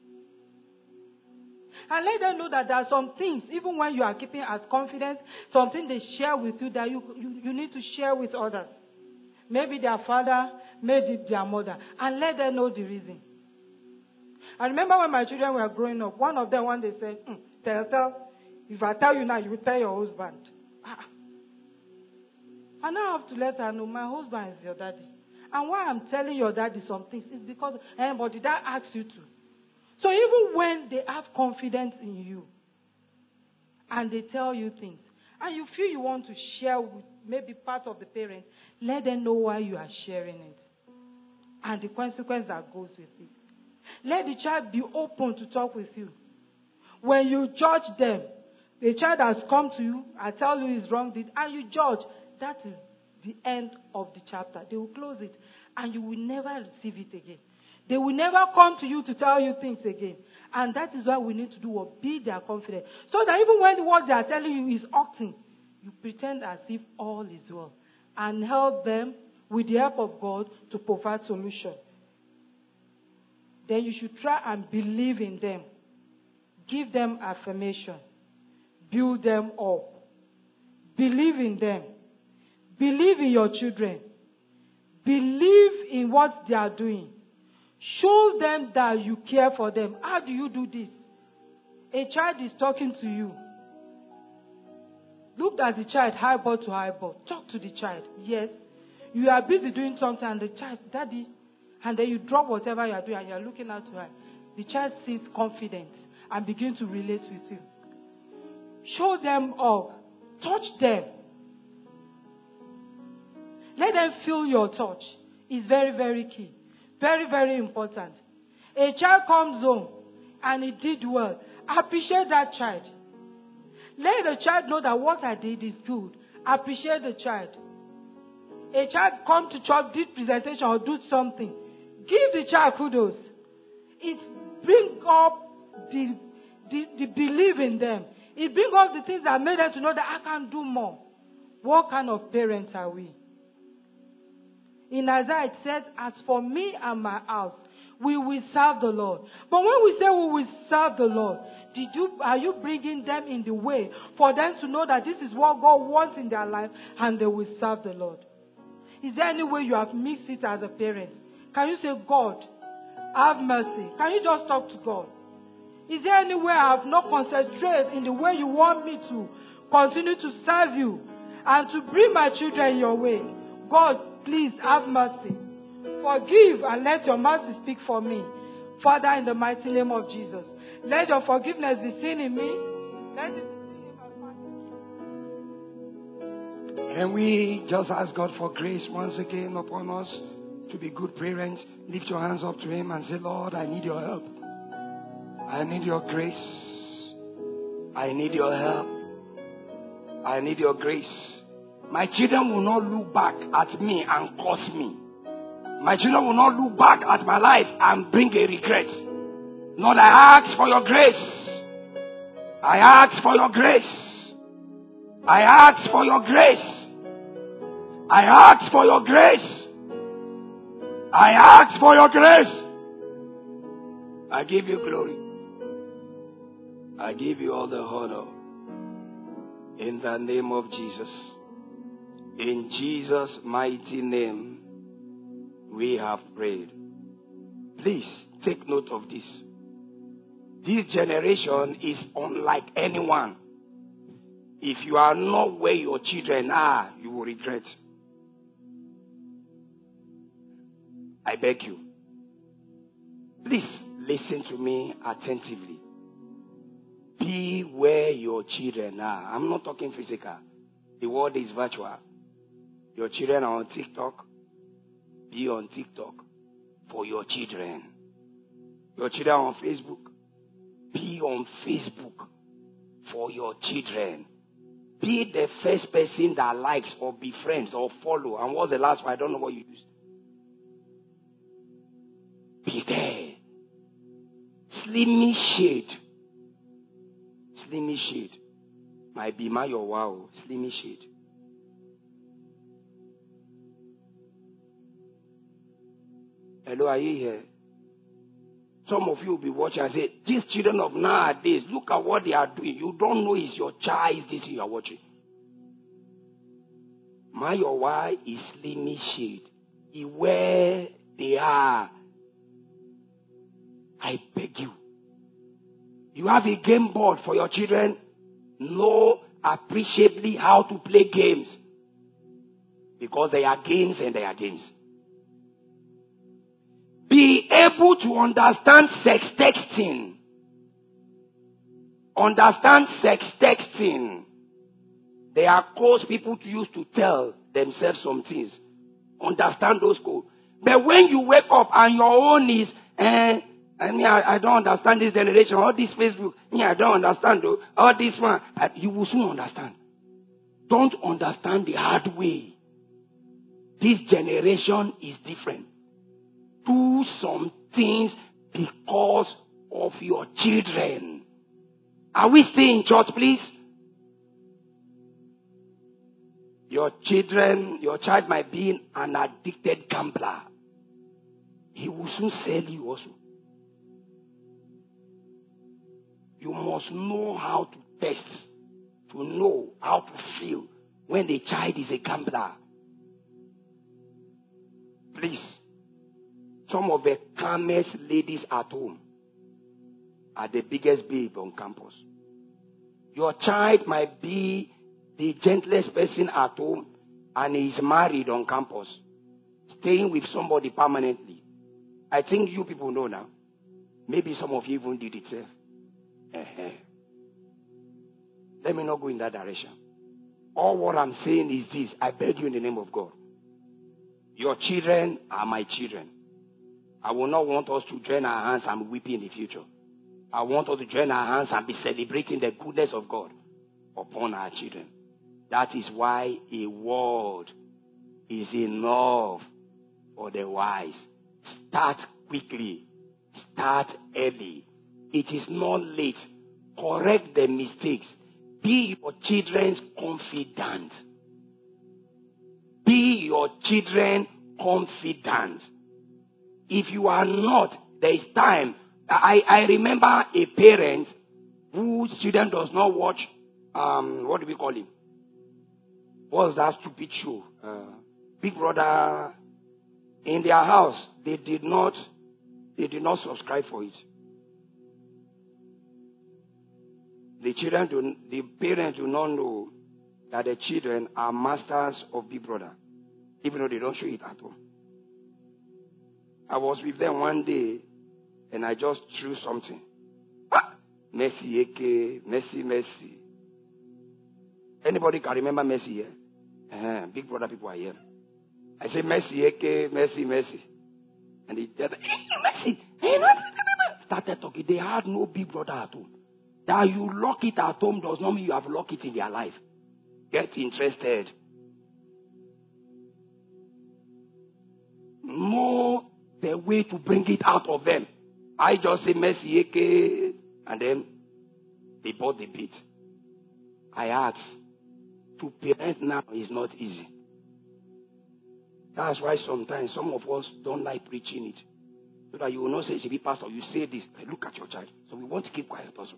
And let them know that there are some things, even when you are keeping as confidence, something they share with you that you, you, you need to share with others. Maybe their father, maybe their mother. And let them know the reason. I remember when my children were growing up, one of them one day said, mm, tell, tell. If I tell you now, you will tell your husband. Ah. And I have to let her know, my husband is your daddy. And why I'm telling your daddy some things is because, eh, but did I ask you to? So even when they have confidence in you, and they tell you things, and you feel you want to share with maybe part of the parents, let them know why you are sharing it. And the consequence that goes with it. Let the child be open to talk with you. When you judge them, the child has come to you, I tell you is wrong, and you judge. That is the end of the chapter. They will close it, and you will never receive it again. They will never come to you to tell you things again. And that is why we need to do what? Be their confidence. So that even when what they are telling you is hurting, you pretend as if all is well. And help them with the help of God to provide solution. Then you should try and believe in them. Give them affirmation. Build them up. Believe in them. Believe in your children. Believe in what they are doing. Show them that you care for them. How do you do this? A child is talking to you. Look at the child eyeball to eyeball. Talk to the child. Yes. You are busy doing something and the child, Daddy, and then you drop whatever you are doing and you are looking at her. The child sees confidence and begin to relate with you. Show them up. Touch them. Let them feel your touch. It's very, very key. Very, very important. A child comes home and he did well. Appreciate that child. Let the child know that what I did is good. Appreciate the child. A child come to church, did presentation or do something. Give the child kudos. It brings up the, the, the belief in them. It brings up the things that made them to know that I can do more. What kind of parents are we? In Isaiah it says, as for me and my house, we will serve the Lord. But when we say we will serve the Lord, did you, are you bringing them in the way for them to know that this is what God wants in their life and they will serve the Lord? Is there any way you have mixed it as a parent? Can you say, God, have mercy? Can you just talk to God? Is there any way I have not concentrated in the way you want me to continue to serve you and to bring my children your way? God, please have mercy. Forgive and let your mercy speak for me. Father, in the mighty name of Jesus, let your forgiveness be seen in me. Let it be seen in my family. Can we just ask God for grace once again upon us to be good parents? Lift your hands up to Him and say, Lord, I need your help. I need your grace. I need your help. I need your grace. My children will not look back at me and curse me. My children will not look back at my life and bring a regret. Lord, I ask for your grace. I ask for your grace. I ask for your grace. I ask for your grace. I ask for your grace. I give you glory. I give you all the honor. In the name of Jesus. In Jesus' mighty name, we have prayed. Please take note of this. This generation is unlike anyone. If you are not where your children are, you will regret. I beg you. Please listen to me attentively. Be where your children are. I'm not talking physical. The world is virtual. Your children are on TikTok. Be on TikTok for your children. Your children are on Facebook. Be on Facebook for your children. Be the first person that likes or befriends or follow. And what's the last one? I don't know what you used. Be there. Slimmy shade. Slimmy shade. My be my your wow. Slimmy shade. Hello, are you here? Some of you will be watching and say, these children of nowadays, look at what they are doing. You don't know it's your child, is this you are watching. My your why is slimmy shade. Where they are. I beg you. You have a game board for your children. Know appreciably how to play games. Because they are games and they are games. Be able to understand sex texting. Understand sex texting. They are codes people use to tell themselves some things. Understand those codes. But when you wake up and your own is, eh, I mean, I, I don't understand this generation, all this Facebook, me, I don't understand, though, all this one, I, you will soon understand. Don't understand the hard way. This generation is different. Do some things because of your children. Are we still in church, please? Your children, your child might be an addicted gambler. He will soon sell you also. You must know how to test, to know how to feel when the child is a gambler. Please. Some of the calmest ladies at home are the biggest babe on campus. Your child might be the gentlest person at home and is married on campus, staying with somebody permanently. I think you people know now. Maybe some of you even did it. Uh-huh. Let me not go in that direction. All what I'm saying is this. I beg you in the name of God. Your children are my children. I will not want us to join our hands and weep in the future. I want us to join our hands and be celebrating the goodness of God upon our children. That is why a word is enough for the wise. Start quickly. Start early. It is not late. Correct the mistakes. Be your children's confidant. Be your children confidant. If you are not, there is time. I, I remember a parent whose children does not watch, um, what do we call him? What was that stupid show? Uh, Big Brother. In their house, they did not, they did not subscribe for it. The children do, the parents do not know that the children are masters of Big Brother, even though they don't show it at home. I was with them one day, and I just threw something. Ah! Messi, Eke, Messi, Messi. Anybody can remember Messi here? Uh, Big Brother people are here. I said, Messi, Eke, Messi, Messi. And they said, hey, Messi. Hey, started talking. They had no Big Brother at home. That you lock it at home does not mean you have locked it in their life. Get interested. Know the way to bring it out of them. I just say Messi, Eke, and then they bought the beat. I asked, to parent now is not easy. That's why sometimes some of us don't like preaching it. So that you will not say, "Shibi Pastor, you say this. Look at your child." So we want to keep quiet also.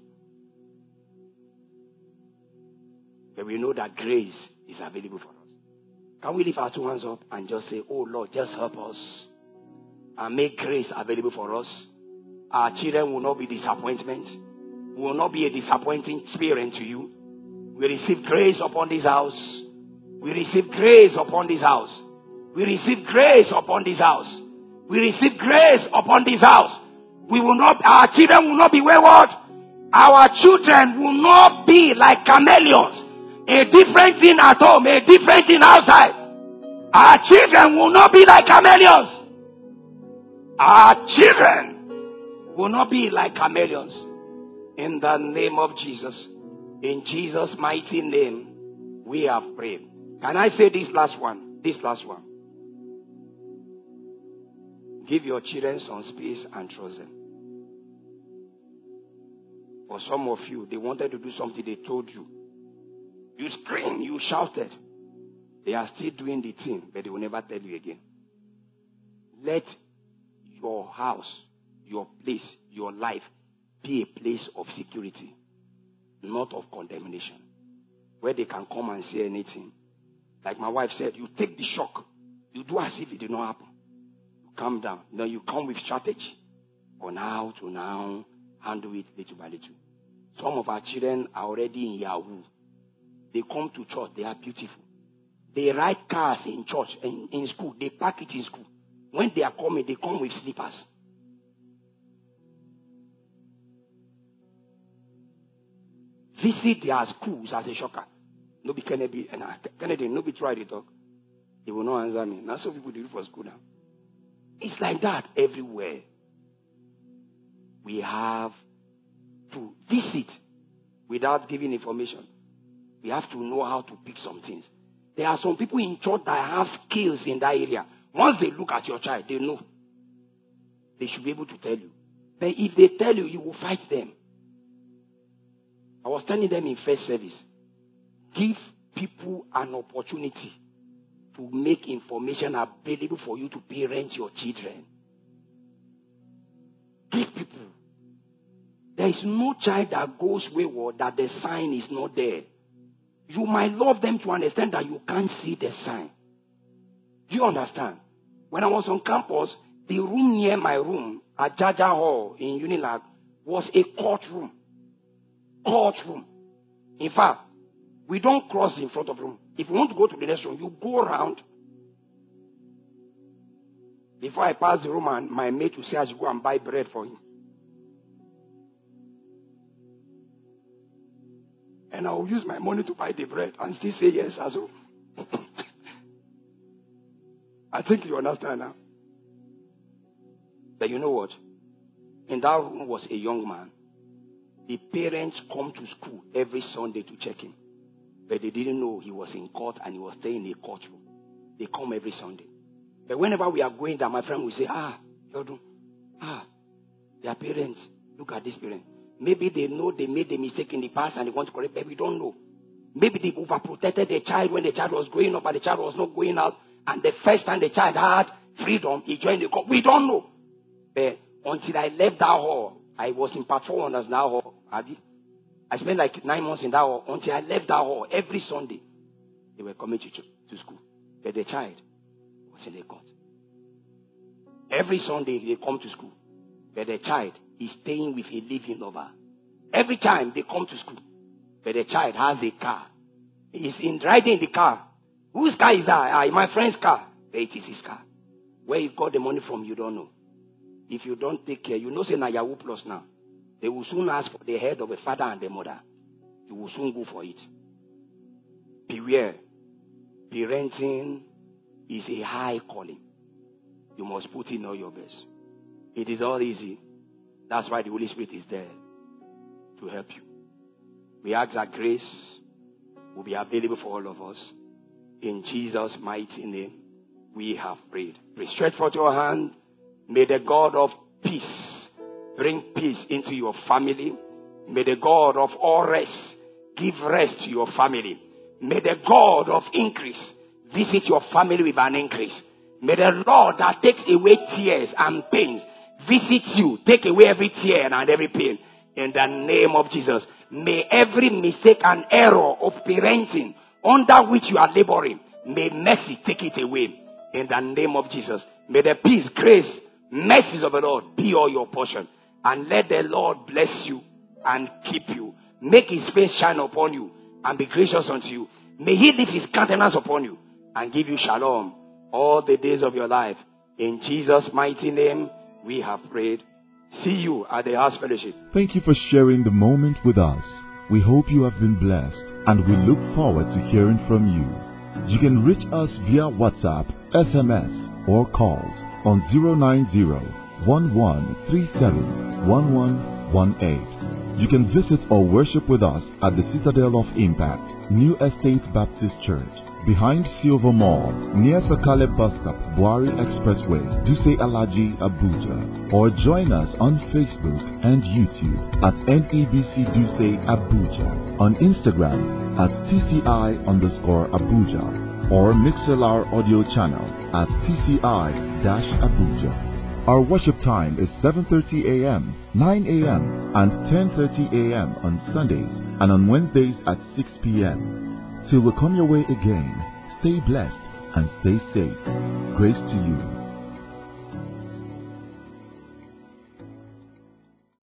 But we know that grace is available for us. Can we lift our two hands up and just say, "Oh Lord, just help us and make grace available for us." Our children will not be disappointment. Will not be a disappointing experience to you. We receive grace upon this house. We receive grace upon this house. We receive grace upon this house. We receive grace upon this house. We will not, our children will not be wayward. Our children will not be like chameleons. A different thing at home, a different thing outside. Our children will not be like chameleons. Our children will not be like chameleons. In the name of Jesus. In Jesus' mighty name, we have prayed. Can I say this last one? This last one. Give your children some space and trust them. For some of you, they wanted to do something, they told you. You screamed, you shouted. They are still doing the thing, but they will never tell you again. Let your house, your place, your life be a place of security, not of condemnation, where they can come and say anything. Like my wife said, you take the shock. You do as if it did not happen. You calm down. Then you come with strategy on how to now handle it little by little. Some of our children are already in Yahoo. They come to church. They are beautiful. They ride cars in church, in, in school. They park it in school. When they are coming, they come with slippers. Visit their schools as a shocker. No be Kennedy, and Kennedy, no be try to talk. They will not answer me. That's what people do for school now. It's like that everywhere. We have to visit without giving information. We have to know how to pick some things. There are some people in church that have skills in that area. Once they look at your child, they know. They should be able to tell you. But if they tell you, you will fight them. I was telling them in first service, give people an opportunity to make information available for you to parent your children. Give people. There is no child that goes wayward that the sign is not there. You might love them to understand that you can't see the sign. Do you understand? When I was on campus, the room near my room at Jaja Hall in Unilag was a courtroom. Courtroom. In fact, we don't cross in front of the room. If you want to go to the next room, you go around. Before I pass the room, and my mate will say I should go and buy bread for him. and I will use my money to buy the bread and still say yes as well. I think you understand now. But you know what? In that room was a young man. The parents come to school every Sunday to check him. But they didn't know he was in court and he was staying in a courtroom. They come every Sunday. But whenever we are going there, my friend will say, ah, Jordan, ah, their parents, look at this parent. Maybe they know they made a mistake in the past and they want to correct, but we don't know. Maybe they overprotected the child when the child was growing up and the child was not going out. And the first time the child had freedom, he joined the court. We don't know. But until I left that hall, I was in part four under that hall. I spent like nine months in that hall. Until I left that hall, every Sunday, they were coming to, to school. But the child was in the court. Every Sunday, they come to school. But the child is staying with a living lover. Every time they come to school, but the child has a car. He's in riding the car. Whose car is that? Ah, my friend's car. But it is his car. Where he got the money from, you don't know. If you don't take care, you know, say na Yahoo Plus now. They will soon ask for the head of a father and the mother. You will soon go for it. Beware. Parenting is a high calling. You must put in all your best. It is all easy. That's why the Holy Spirit is there to help you. We ask that grace will be available for all of us. In Jesus' mighty name, we have prayed. Please stretch forth your hand. May the God of peace bring peace into your family. May the God of all rest give rest to your family. May the God of increase visit your family with an increase. May the Lord that takes away tears and pains visit you, take away every tear and every pain. In the name of Jesus. May every mistake and error of parenting under which you are laboring, may mercy take it away. In the name of Jesus. May the peace, grace, mercies of the Lord be all your portion. And let the Lord bless you and keep you. Make his face shine upon you and be gracious unto you. May he lift his countenance upon you and give you shalom all the days of your life. In Jesus' mighty name, we have prayed. See you at the House Fellowship. Thank you for sharing the moment with us. We hope you have been blessed and we look forward to hearing from you. You can reach us via WhatsApp, S M S, or calls on zero nine zero, one one three seven, one one one eight. You can visit or worship with us at the Citadel of Impact, New Estate Baptist Church, behind Silver Mall, near Sakale Bus Stop, Buari Expressway, Duse Alaji, Abuja. Or join us on Facebook and YouTube at N E B C Duse Abuja, on Instagram at T C I underscore Abuja, or Mixelar audio channel at T C I-Abuja. Our worship time is seven thirty a.m., nine a.m., and ten thirty a.m. on Sundays, and on Wednesdays at six p.m. Till we come your way again, stay blessed and stay safe. Grace to you.